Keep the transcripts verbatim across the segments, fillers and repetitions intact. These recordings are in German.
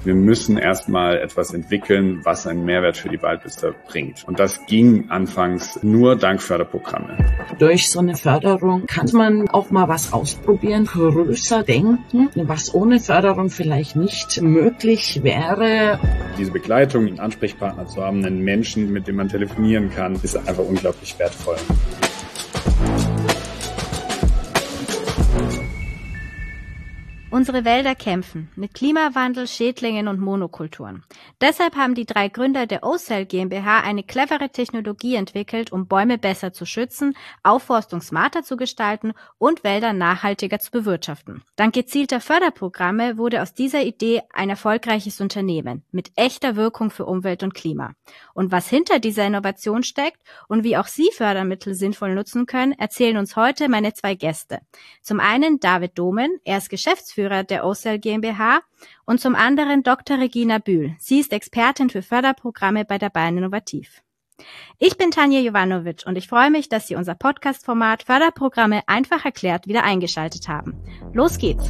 Wir müssen erstmal etwas entwickeln, was einen Mehrwert für die Waldbesitzer bringt. Und das ging anfangs nur dank Förderprogramme. Durch so eine Förderung kann man auch mal was ausprobieren, größer denken, was ohne Förderung vielleicht nicht möglich wäre. Diese Begleitung, einen Ansprechpartner zu haben, einen Menschen, mit dem man telefonieren kann, ist einfach unglaublich wertvoll. Unsere Wälder kämpfen mit Klimawandel, Schädlingen und Monokulturen. Deshalb haben die drei Gründer der Ocell GmbH eine clevere Technologie entwickelt, um Bäume besser zu schützen, Aufforstung smarter zu gestalten und Wälder nachhaltiger zu bewirtschaften. Dank gezielter Förderprogramme wurde aus dieser Idee ein erfolgreiches Unternehmen mit echter Wirkung für Umwelt und Klima. Und was hinter dieser Innovation steckt und wie auch Sie Fördermittel sinnvoll nutzen können, erzählen uns heute meine zwei Gäste. Zum einen David Domen, er ist Geschäftsführer der Ocell GmbH, und zum anderen Doktor Regina Bühl. Sie ist Expertin für Förderprogramme bei der Bayern Innovativ. Ich bin Tanja Jovanovic und ich freue mich, dass Sie unser Podcast-Format Förderprogramme einfach erklärt wieder eingeschaltet haben. Los geht's!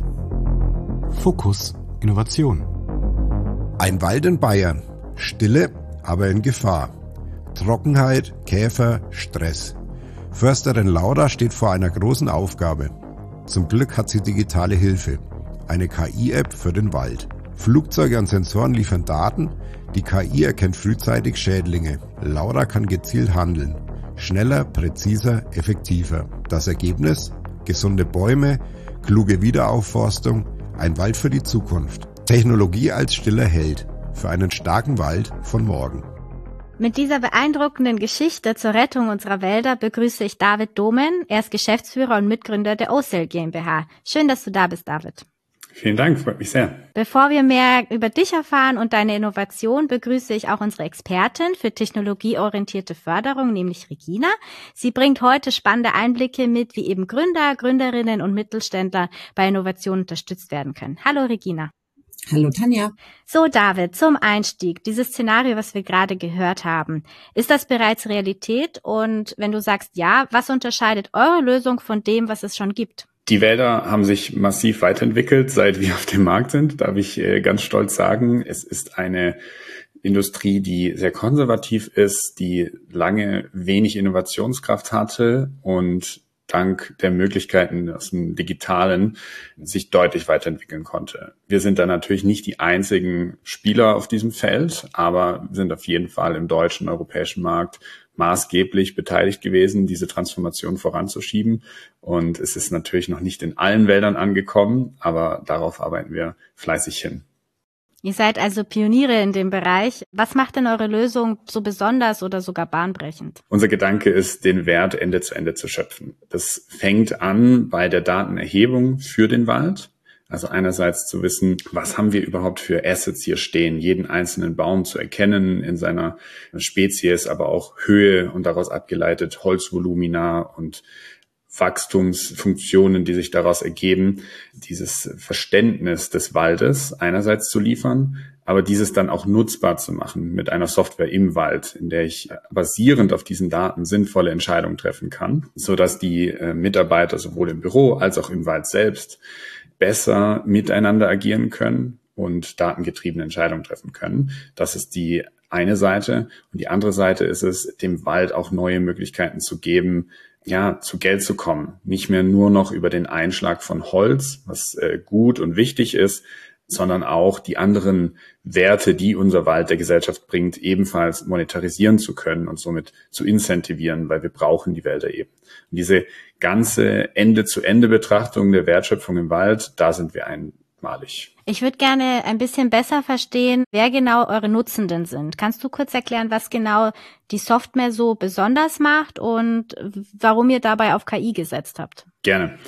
Fokus Innovation. Ein Wald in Bayern. Stille, aber in Gefahr. Trockenheit, Käfer, Stress. Försterin Laura steht vor einer großen Aufgabe. Zum Glück hat sie digitale Hilfe. Eine K I-App für den Wald. Flugzeuge und Sensoren liefern Daten. Die K I erkennt frühzeitig Schädlinge. Laura kann gezielt handeln. Schneller, präziser, effektiver. Das Ergebnis? Gesunde Bäume, kluge Wiederaufforstung, ein Wald für die Zukunft. Technologie als stiller Held. Für einen starken Wald von morgen. Mit dieser beeindruckenden Geschichte zur Rettung unserer Wälder begrüße ich David Domen. Er ist Geschäftsführer und Mitgründer der Ocell GmbH. Schön, dass du da bist, David. Vielen Dank, freut mich sehr. Bevor wir mehr über dich erfahren und deine Innovation, begrüße ich auch unsere Expertin für technologieorientierte Förderung, nämlich Regina. Sie bringt heute spannende Einblicke mit, wie eben Gründer, Gründerinnen und Mittelständler bei Innovationen unterstützt werden können. Hallo Regina. Hallo Tanja. So David, zum Einstieg, dieses Szenario, was wir gerade gehört haben, ist das bereits Realität? Und wenn du sagst ja, was unterscheidet eure Lösung von dem, was es schon gibt? Die Wälder haben sich massiv weiterentwickelt, seit wir auf dem Markt sind, darf ich ganz stolz sagen. Es ist eine Industrie, die sehr konservativ ist, die lange wenig Innovationskraft hatte und dank der Möglichkeiten aus dem Digitalen sich deutlich weiterentwickeln konnte. Wir sind da natürlich nicht die einzigen Spieler auf diesem Feld, aber sind auf jeden Fall im deutschen, europäischen Markt maßgeblich beteiligt gewesen, diese Transformation voranzuschieben. Und es ist natürlich noch nicht in allen Wäldern angekommen, aber darauf arbeiten wir fleißig hin. Ihr seid also Pioniere in dem Bereich. Was macht denn eure Lösung so besonders oder sogar bahnbrechend? Unser Gedanke ist, den Wert Ende zu Ende zu schöpfen. Das fängt an bei der Datenerhebung für den Wald. Also einerseits zu wissen, was haben wir überhaupt für Assets hier stehen, jeden einzelnen Baum zu erkennen in seiner Spezies, aber auch Höhe und daraus abgeleitet Holzvolumina und Wachstumsfunktionen, die sich daraus ergeben, dieses Verständnis des Waldes einerseits zu liefern, aber dieses dann auch nutzbar zu machen mit einer Software im Wald, in der ich basierend auf diesen Daten sinnvolle Entscheidungen treffen kann, sodass die äh, Mitarbeiter sowohl im Büro als auch im Wald selbst besser miteinander agieren können und datengetriebene Entscheidungen treffen können. Das ist die eine Seite. Und die andere Seite ist es, dem Wald auch neue Möglichkeiten zu geben, ja, zu Geld zu kommen. Nicht mehr nur noch über den Einschlag von Holz, was äh, gut und wichtig ist, sondern auch die anderen Werte, die unser Wald der Gesellschaft bringt, ebenfalls monetarisieren zu können und somit zu incentivieren, weil wir brauchen die Wälder eben. Und diese ganze Ende-zu-Ende-Betrachtung der Wertschöpfung im Wald, da sind wir einmalig. Ich würde gerne ein bisschen besser verstehen, wer genau eure Nutzenden sind. Kannst du kurz erklären, was genau die Software so besonders macht und warum ihr dabei auf K I gesetzt habt? Gerne.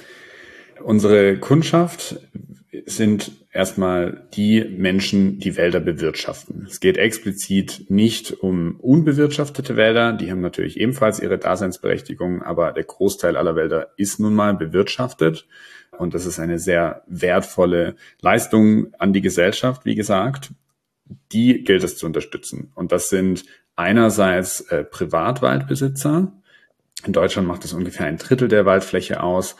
Unsere Kundschaft sind erstmal die Menschen, die Wälder bewirtschaften. Es geht explizit nicht um unbewirtschaftete Wälder, die haben natürlich ebenfalls ihre Daseinsberechtigung, aber der Großteil aller Wälder ist nun mal bewirtschaftet und das ist eine sehr wertvolle Leistung an die Gesellschaft, wie gesagt. Die gilt es zu unterstützen und das sind einerseits äh, Privatwaldbesitzer. In Deutschland macht das ungefähr ein Drittel der Waldfläche aus.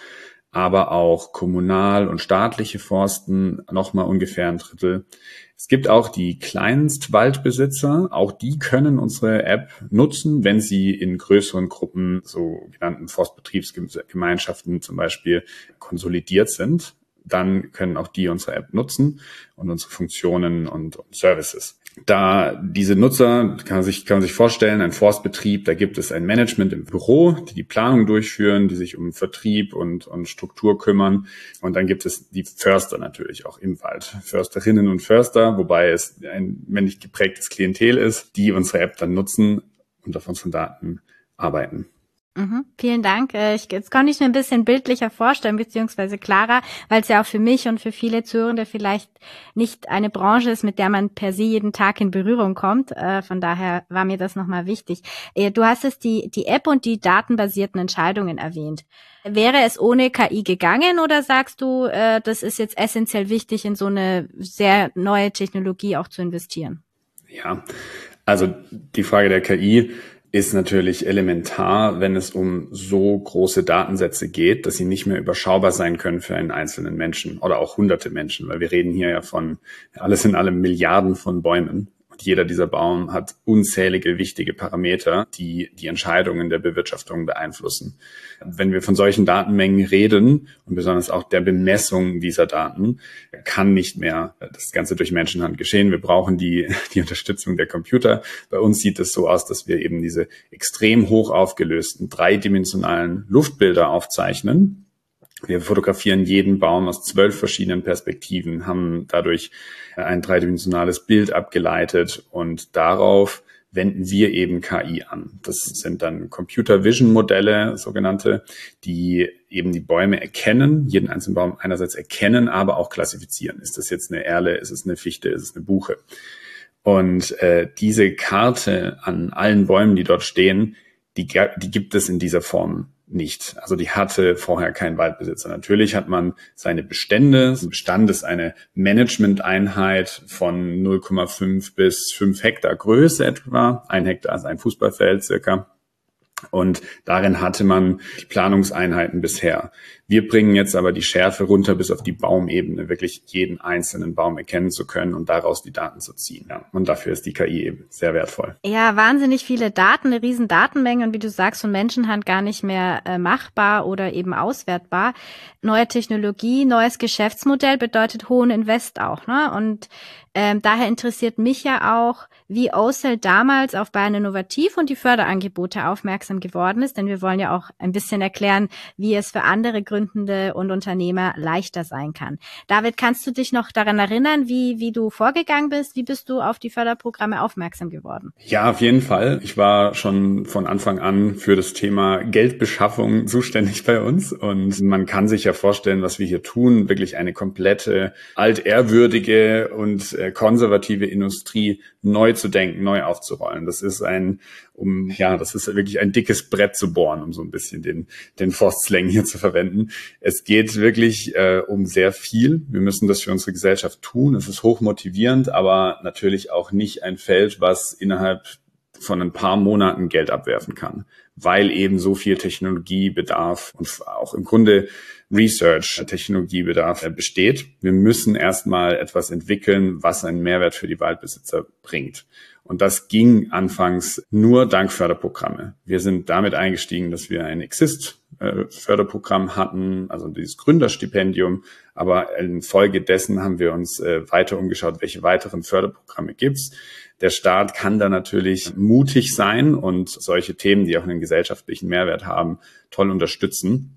aber auch kommunal und staatliche Forsten nochmal ungefähr ein Drittel. Es gibt auch die Kleinstwaldbesitzer, auch die können unsere App nutzen, wenn sie in größeren Gruppen, so genannten Forstbetriebsgemeinschaften zum Beispiel, konsolidiert sind. Dann können auch die unsere App nutzen und unsere Funktionen und, und Services. Da diese Nutzer, kann man sich, kann man sich vorstellen, ein Forstbetrieb, da gibt es ein Management im Büro, die die Planung durchführen, die sich um Vertrieb und, und Struktur kümmern. Und dann gibt es die Förster natürlich auch im Wald. Försterinnen und Förster, wobei es ein männlich geprägtes Klientel ist, die unsere App dann nutzen und auf unseren Daten arbeiten. Mhm, vielen Dank. Ich, jetzt kann ich mir ein bisschen bildlicher vorstellen, beziehungsweise klarer, weil es ja auch für mich und für viele Zuhörende vielleicht nicht eine Branche ist, mit der man per se jeden Tag in Berührung kommt. Von daher war mir das nochmal wichtig. Du hast es die, die App und die datenbasierten Entscheidungen erwähnt. Wäre es ohne K I gegangen oder sagst du, das ist jetzt essentiell wichtig, in so eine sehr neue Technologie auch zu investieren? Ja, also die Frage der K I ist natürlich elementar, wenn es um so große Datensätze geht, dass sie nicht mehr überschaubar sein können für einen einzelnen Menschen oder auch hunderte Menschen, weil wir reden hier ja von alles in allem Milliarden von Bäumen. Und jeder dieser Baum hat unzählige wichtige Parameter, die die Entscheidungen der Bewirtschaftung beeinflussen. Wenn wir von solchen Datenmengen reden und besonders auch der Bemessung dieser Daten, kann nicht mehr das Ganze durch Menschenhand geschehen. Wir brauchen die, die Unterstützung der Computer. Bei uns sieht es so aus, dass wir eben diese extrem hoch aufgelösten, dreidimensionalen Luftbilder aufzeichnen. Wir fotografieren jeden Baum aus zwölf verschiedenen Perspektiven, haben dadurch ein dreidimensionales Bild abgeleitet und darauf wenden wir eben K I an. Das sind dann Computer-Vision-Modelle, sogenannte, die eben die Bäume erkennen, jeden einzelnen Baum einerseits erkennen, aber auch klassifizieren. Ist das jetzt eine Erle, ist es eine Fichte, ist es eine Buche? Und äh, diese Karte an allen Bäumen, die dort stehen, die, die gibt es in dieser Form nicht. Also die hatte vorher kein Waldbesitzer. Natürlich hat man seine Bestände. Ein Bestand ist eine Management-Einheit von null Komma fünf bis fünf Hektar Größe etwa. Ein Hektar ist ein Fußballfeld circa. Und darin hatte man die Planungseinheiten bisher. Wir bringen jetzt aber die Schärfe runter bis auf die Baumebene, wirklich jeden einzelnen Baum erkennen zu können und daraus die Daten zu ziehen. Ja, und dafür ist die K I eben sehr wertvoll. Ja, wahnsinnig viele Daten, eine riesen Datenmenge und wie du sagst, von Menschenhand gar nicht mehr äh, machbar oder eben auswertbar. Neue Technologie, neues Geschäftsmodell bedeutet hohen Invest auch, ne? Und ähm, daher interessiert mich ja auch, wie Ocell damals auf Bayern Innovativ und die Förderangebote aufmerksam geworden ist, denn wir wollen ja auch ein bisschen erklären, wie es für andere Gründende und Unternehmer leichter sein kann. David, kannst du dich noch daran erinnern, wie wie du vorgegangen bist? Wie bist du auf die Förderprogramme aufmerksam geworden? Ja, auf jeden Fall. Ich war schon von Anfang an für das Thema Geldbeschaffung zuständig bei uns und man kann sich ja vorstellen, was wir hier tun, wirklich eine komplette altehrwürdige und äh, konservative Industrie neu zu denken, neu aufzurollen. Das ist ein, um ja, das ist wirklich ein dickes Brett zu bohren, um so ein bisschen den den Forstslang hier zu verwenden. Es geht wirklich äh, um sehr viel. Wir müssen das für unsere Gesellschaft tun. Es ist hochmotivierend, aber natürlich auch nicht ein Feld, was innerhalb von ein paar Monaten Geld abwerfen kann, weil eben so viel Technologiebedarf und auch im Grunde Research-Technologiebedarf besteht. Wir müssen erstmal etwas entwickeln, was einen Mehrwert für die Waldbesitzer bringt. Und das ging anfangs nur dank Förderprogramme. Wir sind damit eingestiegen, dass wir ein Exist-Förderprogramm hatten, also dieses Gründerstipendium. Aber infolgedessen haben wir uns weiter umgeschaut, welche weiteren Förderprogramme gibt's. Der Staat kann da natürlich mutig sein und solche Themen, die auch einen gesellschaftlichen Mehrwert haben, toll unterstützen,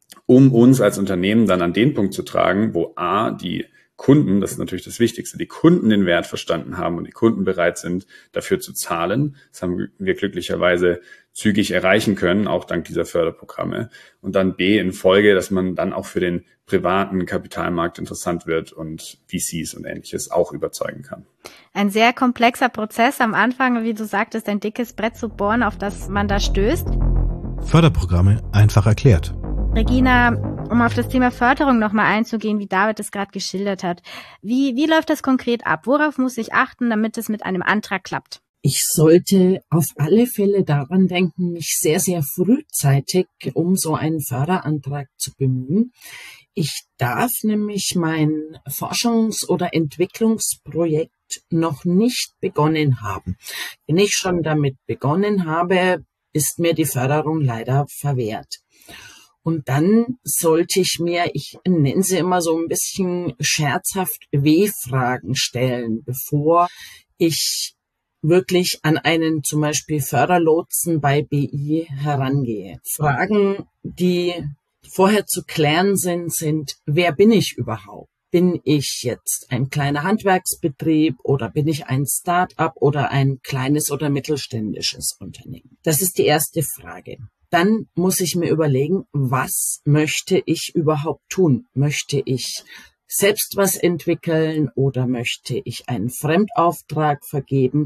um uns als Unternehmen dann an den Punkt zu tragen, wo A, die Kunden, das ist natürlich das Wichtigste, die Kunden den Wert verstanden haben und die Kunden bereit sind, dafür zu zahlen. Das haben wir glücklicherweise zügig erreichen können, auch dank dieser Förderprogramme. Und dann B, in Folge, dass man dann auch für den privaten Kapitalmarkt interessant wird und V Cs und Ähnliches auch überzeugen kann. Ein sehr komplexer Prozess am Anfang, wie du sagtest, ein dickes Brett zu bohren, auf das man da stößt. Förderprogramme einfach erklärt. Regina, um auf das Thema Förderung nochmal einzugehen, wie David es gerade geschildert hat. Wie, wie läuft das konkret ab? Worauf muss ich achten, damit es mit einem Antrag klappt? Ich sollte auf alle Fälle daran denken, mich sehr, sehr frühzeitig um so einen Förderantrag zu bemühen. Ich darf nämlich mein Forschungs- oder Entwicklungsprojekt noch nicht begonnen haben. Wenn ich schon damit begonnen habe, ist mir die Förderung leider verwehrt. Und dann sollte ich mir, ich nenne sie immer so ein bisschen scherzhaft, W-Fragen stellen, bevor ich wirklich an einen zum Beispiel Förderlotsen bei B I herangehe. Fragen, die vorher zu klären sind, sind, wer bin ich überhaupt? Bin ich jetzt ein kleiner Handwerksbetrieb oder bin ich ein Start-up oder ein kleines oder mittelständisches Unternehmen? Das ist die erste Frage. Dann muss ich mir überlegen, was möchte ich überhaupt tun? Möchte ich selbst was entwickeln oder möchte ich einen Fremdauftrag vergeben?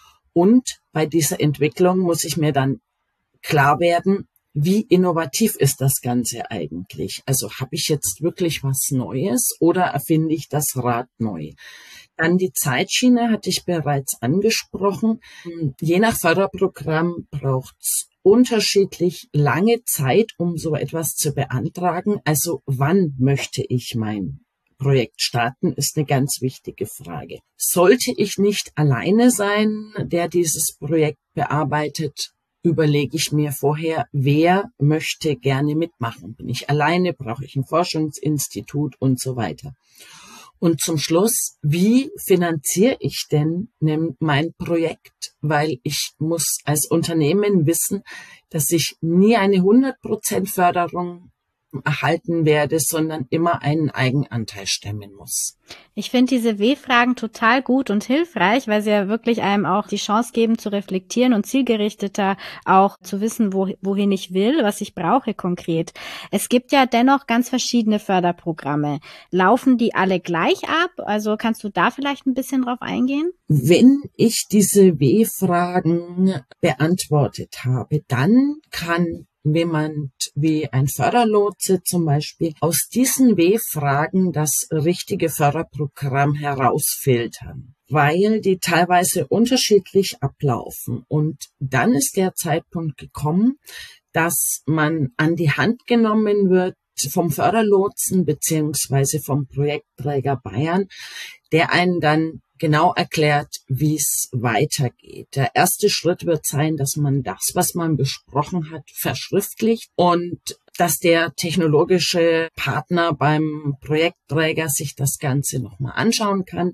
Und bei dieser Entwicklung muss ich mir dann klar werden, wie innovativ ist das Ganze eigentlich? Also habe ich jetzt wirklich was Neues oder erfinde ich das Rad neu? Dann die Zeitschiene hatte ich bereits angesprochen. Je nach Förderprogramm braucht es unterschiedlich lange Zeit, um so etwas zu beantragen. Also wann möchte ich mein Projekt starten, ist eine ganz wichtige Frage. Sollte ich nicht alleine sein, der dieses Projekt bearbeitet, überlege ich mir vorher, wer möchte gerne mitmachen. Bin ich alleine, brauche ich ein Forschungsinstitut und so weiter. Und zum Schluss, wie finanziere ich denn mein Projekt? Weil ich muss als Unternehmen wissen, dass ich nie eine hundert Prozent Förderung erhalten werde, sondern immer einen Eigenanteil stemmen muss. Ich finde diese W-Fragen total gut und hilfreich, weil sie ja wirklich einem auch die Chance geben zu reflektieren und zielgerichteter auch zu wissen, wo, wohin ich will, was ich brauche konkret. Es gibt ja dennoch ganz verschiedene Förderprogramme. Laufen die alle gleich ab? Also kannst du da vielleicht ein bisschen drauf eingehen? Wenn ich diese W-Fragen beantwortet habe, dann kann jemand wie ein Förderlotse zum Beispiel aus diesen W-Fragen das richtige Förderprogramm herausfiltern, weil die teilweise unterschiedlich ablaufen. Und dann ist der Zeitpunkt gekommen, dass man an die Hand genommen wird vom Förderlotsen beziehungsweise vom Projektträger Bayern, der einen dann genau erklärt, wie es weitergeht. Der erste Schritt wird sein, dass man das, was man besprochen hat, verschriftlicht und dass der technologische Partner beim Projektträger sich das Ganze nochmal anschauen kann.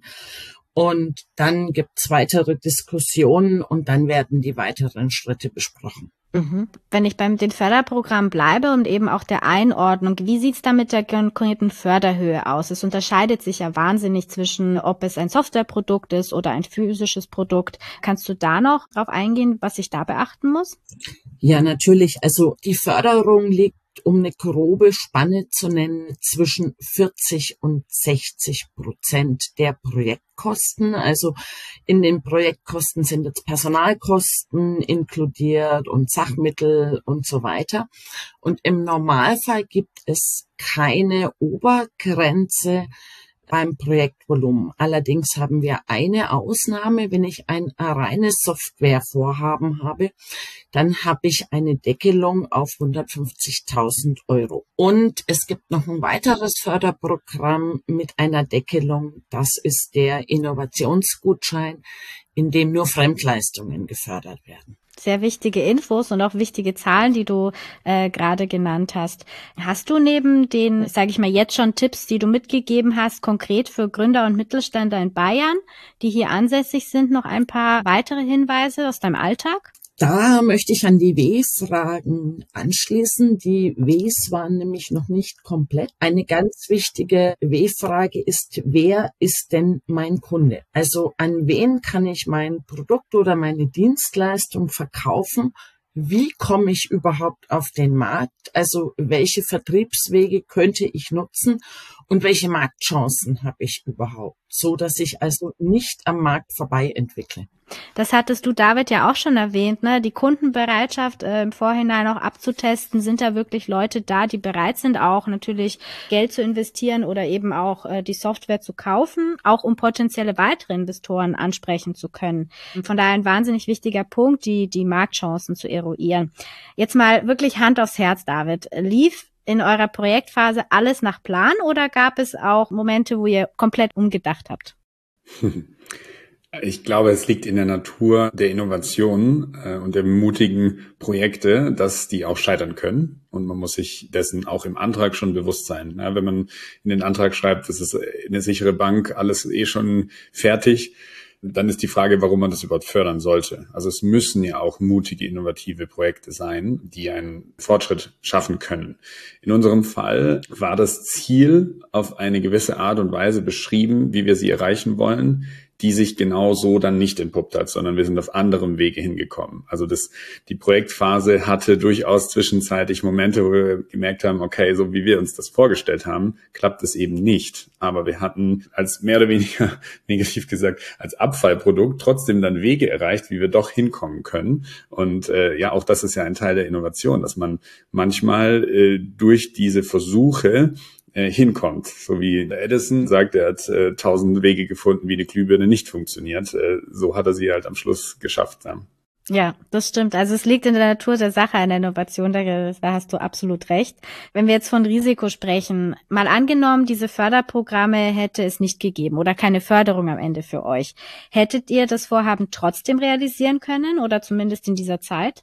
Und dann gibt's weitere Diskussionen und dann werden die weiteren Schritte besprochen. Mhm. Wenn ich beim den Förderprogramm bleibe und eben auch der Einordnung, wie sieht's da mit der konkreten Förderhöhe aus? Es unterscheidet sich ja wahnsinnig zwischen, ob es ein Softwareprodukt ist oder ein physisches Produkt. Kannst du da noch drauf eingehen, was ich da beachten muss? Ja, natürlich. Also die Förderung liegt, um eine grobe Spanne zu nennen, zwischen vierzig und sechzig Prozent der Projektkosten. Also in den Projektkosten sind jetzt Personalkosten inkludiert und Sachmittel und so weiter. Und im Normalfall gibt es keine Obergrenze beim Projektvolumen. Allerdings haben wir eine Ausnahme. Wenn ich ein reines Softwarevorhaben habe, dann habe ich eine Deckelung auf hundertfünfzigtausend Euro. Und es gibt noch ein weiteres Förderprogramm mit einer Deckelung. Das ist der Innovationsgutschein, in dem nur Fremdleistungen gefördert werden. Sehr wichtige Infos und auch wichtige Zahlen, die du äh, gerade genannt hast. Hast du neben den, sage ich mal, jetzt schon Tipps, die du mitgegeben hast, konkret für Gründer und Mittelständler in Bayern, die hier ansässig sind, noch ein paar weitere Hinweise aus deinem Alltag? Da möchte ich an die W-Fragen anschließen. Die Ws waren nämlich noch nicht komplett. Eine ganz wichtige W-Frage ist, wer ist denn mein Kunde? Also an wen kann ich mein Produkt oder meine Dienstleistung verkaufen? Wie komme ich überhaupt auf den Markt? Also welche Vertriebswege könnte ich nutzen, Und welche Marktchancen habe ich überhaupt, so dass ich also nicht am Markt vorbei entwickle? Das hattest du, David, ja auch schon erwähnt, ne? Die Kundenbereitschaft äh, im Vorhinein auch abzutesten. Sind da wirklich Leute da, die bereit sind, auch natürlich Geld zu investieren oder eben auch äh, die Software zu kaufen, auch um potenzielle weitere Investoren ansprechen zu können. Und von daher ein wahnsinnig wichtiger Punkt, die die Marktchancen zu eruieren. Jetzt mal wirklich Hand aufs Herz, David. Lief in eurer Projektphase alles nach Plan oder gab es auch Momente, wo ihr komplett umgedacht habt? Ich glaube, es liegt in der Natur der Innovation äh, und der mutigen Projekte, dass die auch scheitern können. Und man muss sich dessen auch im Antrag schon bewusst sein. Ja, wenn man in den Antrag schreibt, das ist eine sichere Bank, alles eh schon fertig, dann ist die Frage, warum man das überhaupt fördern sollte. Also es müssen ja auch mutige, innovative Projekte sein, die einen Fortschritt schaffen können. In unserem Fall war das Ziel auf eine gewisse Art und Weise beschrieben, wie wir sie erreichen wollen, die sich genau so dann nicht entpuppt hat, sondern wir sind auf anderem Wege hingekommen. Also das, die Projektphase hatte durchaus zwischenzeitlich Momente, wo wir gemerkt haben, okay, so wie wir uns das vorgestellt haben, klappt es eben nicht. Aber wir hatten als mehr oder weniger, negativ gesagt, als Abfallprodukt trotzdem dann Wege erreicht, wie wir doch hinkommen können. Und äh, ja, auch das ist ja ein Teil der Innovation, dass man manchmal äh, durch diese Versuche hinkommt. So wie der Edison sagt, er hat äh, tausend Wege gefunden, wie eine Glühbirne nicht funktioniert. Äh, so hat er sie halt am Schluss geschafft. Ja. Ja, das stimmt. Also es liegt in der Natur der Sache an der Innovation, da, da hast du absolut recht. Wenn wir jetzt von Risiko sprechen, mal angenommen, diese Förderprogramme hätte es nicht gegeben oder keine Förderung am Ende für euch. Hättet ihr das Vorhaben trotzdem realisieren können oder zumindest in dieser Zeit?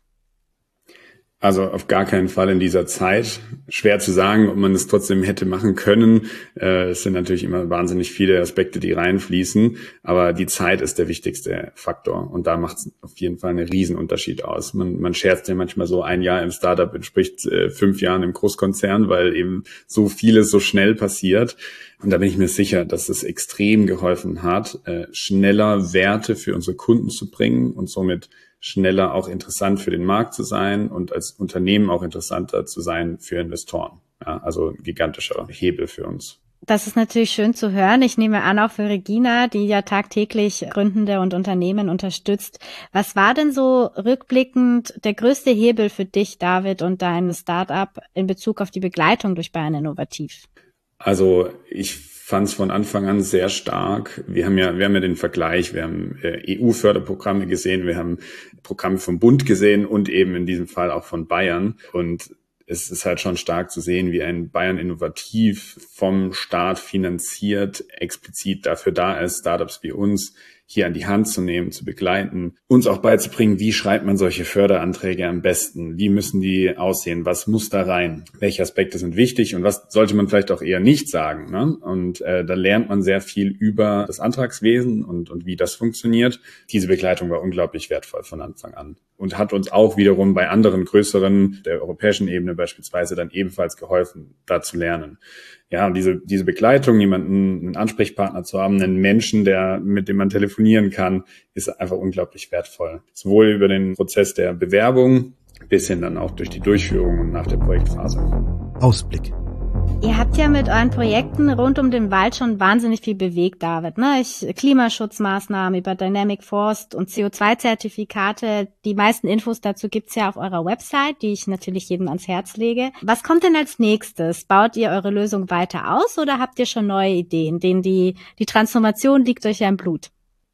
Also auf gar keinen Fall in dieser Zeit. Schwer zu sagen, ob man es trotzdem hätte machen können. Äh, es sind natürlich immer wahnsinnig viele Aspekte, die reinfließen, aber die Zeit ist der wichtigste Faktor und da macht es auf jeden Fall einen Riesenunterschied aus. Man, man scherzt ja manchmal so, ein Jahr im Startup entspricht äh, fünf Jahren im Großkonzern, weil eben so vieles so schnell passiert. Und da bin ich mir sicher, dass es extrem geholfen hat, äh, schneller Werte für unsere Kunden zu bringen und somit schneller auch interessant für den Markt zu sein und als Unternehmen auch interessanter zu sein für Investoren. Ja, also ein gigantischer Hebel für uns. Das ist natürlich schön zu hören. Ich nehme an, auch für Regina, die ja tagtäglich Gründende und Unternehmen unterstützt. Was war denn so rückblickend der größte Hebel für dich, David, und dein Startup in Bezug auf die Begleitung durch Bayern Innovativ? Also ich fand es von Anfang an sehr stark. Wir haben ja, wir haben ja den Vergleich, wir haben äh, E U-Förderprogramme gesehen, wir haben Programme vom Bund gesehen und eben in diesem Fall auch von Bayern. Und es ist halt schon stark zu sehen, wie ein Bayern Innovativ vom Staat finanziert, explizit dafür da ist, Startups wie uns hier an die Hand zu nehmen, zu begleiten, uns auch beizubringen, wie schreibt man solche Förderanträge am besten, wie müssen die aussehen, was muss da rein, welche Aspekte sind wichtig und was sollte man vielleicht auch eher nicht sagen. Ne? Und äh, da lernt man sehr viel über das Antragswesen und, und wie das funktioniert. Diese Begleitung war unglaublich wertvoll von Anfang an und hat uns auch wiederum bei anderen größeren, der europäischen Ebene beispielsweise, dann ebenfalls geholfen, da zu lernen. Ja, und diese, diese Begleitung, jemanden, einen Ansprechpartner zu haben, einen Menschen, der, mit dem man telefonieren kann, ist einfach unglaublich wertvoll. Sowohl über den Prozess der Bewerbung bis hin dann auch durch die Durchführung und nach der Projektphase. Ausblick. Ihr habt ja mit euren Projekten rund um den Wald schon wahnsinnig viel bewegt, David. Ne? Ich, Klimaschutzmaßnahmen über Dynamic Forest und C O zwei Zertifikate. Die meisten Infos dazu gibt's ja auf eurer Website, die ich natürlich jedem ans Herz lege. Was kommt denn als nächstes? Baut ihr eure Lösung weiter aus oder habt ihr schon neue Ideen, denen die, die Transformation liegt euch ja im Blut?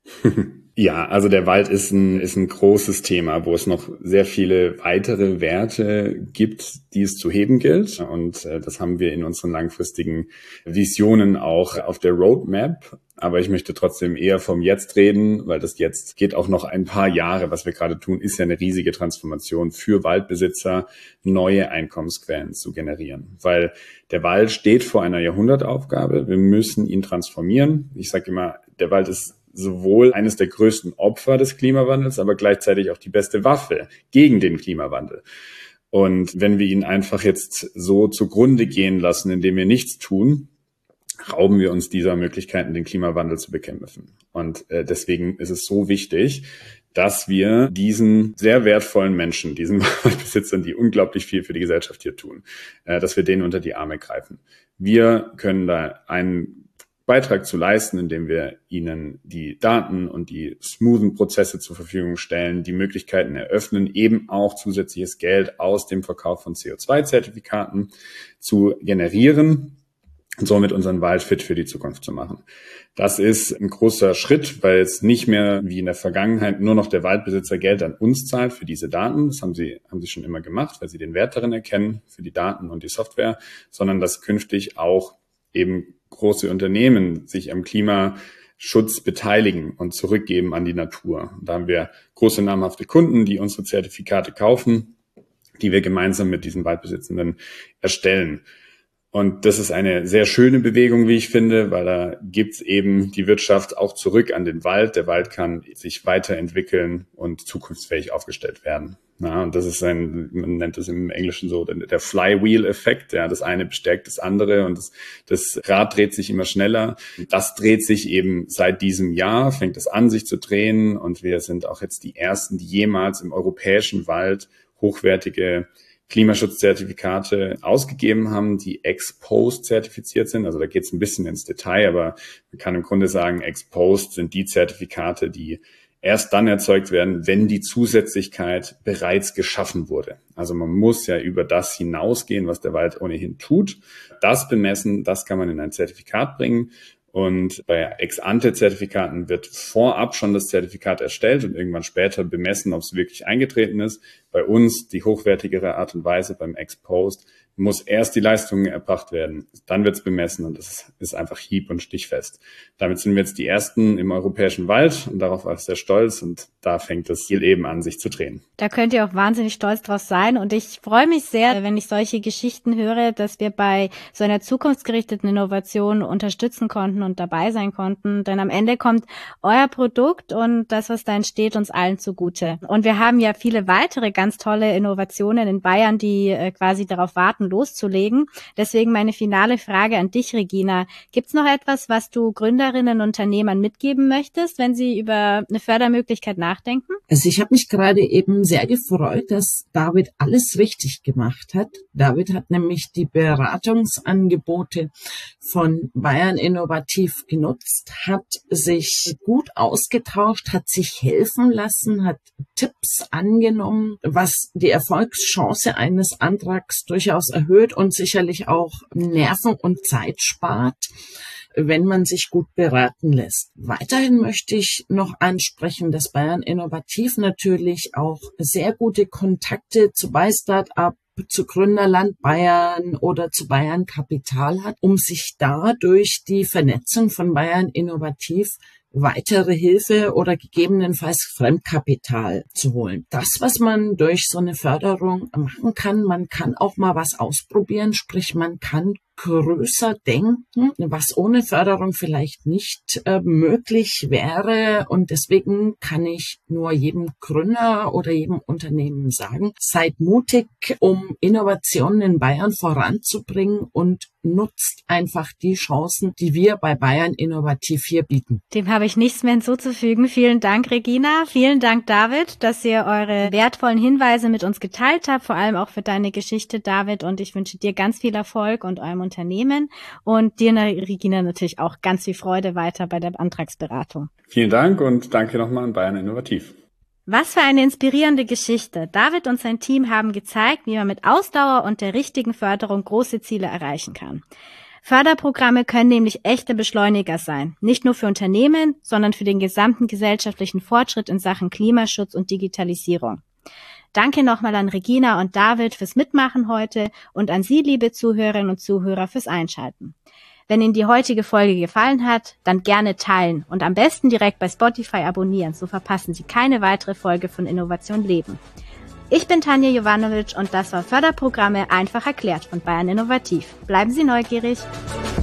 Ja, also der Wald ist ein, ist ein großes Thema, wo es noch sehr viele weitere Werte gibt, die es zu heben gilt. Und äh, das haben wir in unseren langfristigen Visionen auch auf der Roadmap. Aber ich möchte trotzdem eher vom Jetzt reden, weil das Jetzt geht auch noch ein paar Jahre. Was wir gerade tun, ist ja eine riesige Transformation für Waldbesitzer, neue Einkommensquellen zu generieren. Weil der Wald steht vor einer Jahrhundertaufgabe. Wir müssen ihn transformieren. Ich sage immer, der Wald ist sowohl eines der größten Opfer des Klimawandels, aber gleichzeitig auch die beste Waffe gegen den Klimawandel. Und wenn wir ihn einfach jetzt so zugrunde gehen lassen, indem wir nichts tun, rauben wir uns dieser Möglichkeiten, den Klimawandel zu bekämpfen. Und äh, deswegen ist es so wichtig, dass wir diesen sehr wertvollen Menschen, diesen Waldbesitzern, die unglaublich viel für die Gesellschaft hier tun, dass wir denen unter die Arme greifen. Wir können da einen Beitrag zu leisten, indem wir ihnen die Daten und die smoothen Prozesse zur Verfügung stellen, die Möglichkeiten eröffnen, eben auch zusätzliches Geld aus dem Verkauf von C O zwei Zertifikaten zu generieren und somit unseren Wald fit für die Zukunft zu machen. Das ist ein großer Schritt, weil es nicht mehr wie in der Vergangenheit nur noch der Waldbesitzer Geld an uns zahlt für diese Daten. Das haben sie, haben sie schon immer gemacht, weil sie den Wert darin erkennen für die Daten und die Software, sondern dass künftig auch eben große Unternehmen sich am Klimaschutz beteiligen und zurückgeben an die Natur. Da haben wir große namhafte Kunden, die unsere Zertifikate kaufen, die wir gemeinsam mit diesen Waldbesitzenden erstellen. Und das ist eine sehr schöne Bewegung, wie ich finde, weil da gibt's eben die Wirtschaft auch zurück an den Wald. Der Wald kann sich weiterentwickeln und zukunftsfähig aufgestellt werden. Ja, und das ist ein, man nennt es im Englischen so, der Flywheel-Effekt. Ja, das eine bestärkt das andere und das, das Rad dreht sich immer schneller. Das dreht sich eben seit diesem Jahr, fängt es an, sich zu drehen. Und wir sind auch jetzt die Ersten, die jemals im europäischen Wald hochwertige Klimaschutzzertifikate ausgegeben haben, die ex-post zertifiziert sind. Also da geht es ein bisschen ins Detail, aber man kann im Grunde sagen, ex-post sind die Zertifikate, die erst dann erzeugt werden, wenn die Zusätzlichkeit bereits geschaffen wurde. Also man muss ja über das hinausgehen, was der Wald ohnehin tut. Das bemessen, das kann man in ein Zertifikat bringen. Und bei Ex-ante-Zertifikaten wird vorab schon das Zertifikat erstellt und irgendwann später bemessen, ob es wirklich eingetreten ist. Bei uns die hochwertigere Art und Weise beim Ex-post muss erst die Leistungen erbracht werden, dann wird es bemessen und das ist einfach hieb- und stichfest. Damit sind wir jetzt die Ersten im europäischen Wald und darauf war ich sehr stolz und da fängt das Ziel eben an, sich zu drehen. Da könnt ihr auch wahnsinnig stolz drauf sein und ich freue mich sehr, wenn ich solche Geschichten höre, dass wir bei so einer zukunftsgerichteten Innovation unterstützen konnten und dabei sein konnten, denn am Ende kommt euer Produkt und das, was da entsteht, uns allen zugute. Und wir haben ja viele weitere ganz tolle Innovationen in Bayern, die äh, quasi darauf warten, loszulegen. Deswegen meine finale Frage an dich, Regina. Gibt's noch etwas, was du Gründerinnen und Unternehmern mitgeben möchtest, wenn sie über eine Fördermöglichkeit nachdenken? Also ich habe mich gerade eben sehr gefreut, dass David alles richtig gemacht hat. David hat nämlich die Beratungsangebote von Bayern Innovativ genutzt, hat sich gut ausgetauscht, hat sich helfen lassen, hat Tipps angenommen, was die Erfolgschance eines Antrags durchaus erhöht und sicherlich auch Nerven und Zeit spart, wenn man sich gut beraten lässt. Weiterhin möchte ich noch ansprechen, dass Bayern Innovativ natürlich auch sehr gute Kontakte zu BayStartup, zu Gründerland Bayern oder zu Bayern Kapital hat, um sich da durch die Vernetzung von Bayern Innovativ weitere Hilfe oder gegebenenfalls Fremdkapital zu holen. Das, was man durch so eine Förderung machen kann, man kann auch mal was ausprobieren, sprich man kann größer denken, was ohne Förderung vielleicht nicht äh, möglich wäre. Und deswegen kann ich nur jedem Gründer oder jedem Unternehmen sagen, seid mutig, um Innovationen in Bayern voranzubringen und nutzt einfach die Chancen, die wir bei Bayern Innovativ hier bieten. Dem habe ich nichts mehr hinzuzufügen. Vielen Dank, Regina. Vielen Dank, David, dass ihr eure wertvollen Hinweise mit uns geteilt habt, vor allem auch für deine Geschichte, David. Und ich wünsche dir ganz viel Erfolg und eurem Unternehmen und dir, Regina, natürlich auch ganz viel Freude weiter bei der Antragsberatung. Vielen Dank und danke nochmal an Bayern Innovativ. Was für eine inspirierende Geschichte. David und sein Team haben gezeigt, wie man mit Ausdauer und der richtigen Förderung große Ziele erreichen kann. Förderprogramme können nämlich echte Beschleuniger sein, nicht nur für Unternehmen, sondern für den gesamten gesellschaftlichen Fortschritt in Sachen Klimaschutz und Digitalisierung. Danke nochmal an Regina und David fürs Mitmachen heute und an Sie, liebe Zuhörerinnen und Zuhörer, fürs Einschalten. Wenn Ihnen die heutige Folge gefallen hat, dann gerne teilen und am besten direkt bei Spotify abonnieren, so verpassen Sie keine weitere Folge von Innovation Leben. Ich bin Tanja Jovanovic und das war Förderprogramme einfach erklärt von Bayern Innovativ. Bleiben Sie neugierig.